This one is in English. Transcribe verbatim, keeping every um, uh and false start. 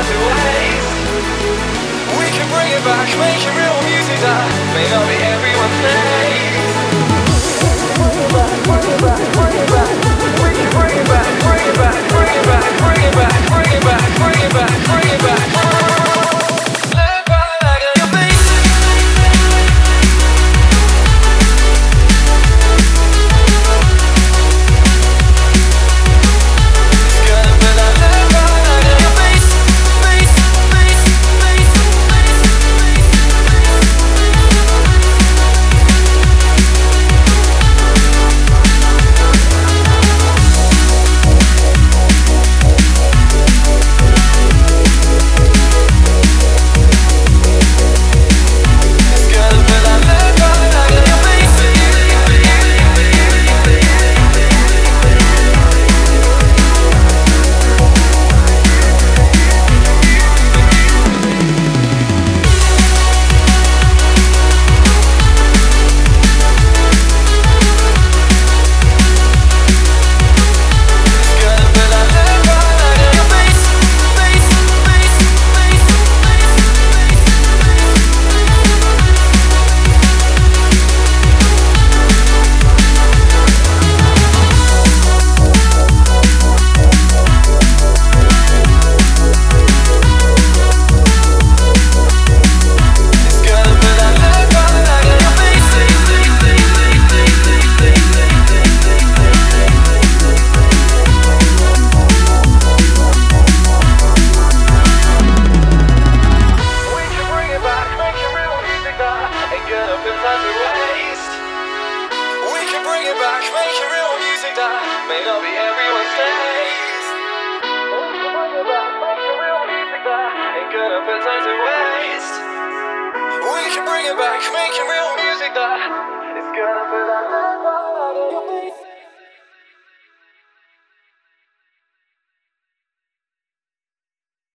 time to waste. We can bring it back, making real music that may not be everyone's taste. Bring it back, bring it back, bring it back. We can bring it back, bring it back, bring it back, bring it back, bring it back, bring it back, bring it back. Live by like a beast. May not be everyone's taste. We can bring it back, making real music that ain't gonna put time to waste. We can bring it back, making real music that is gonna put that.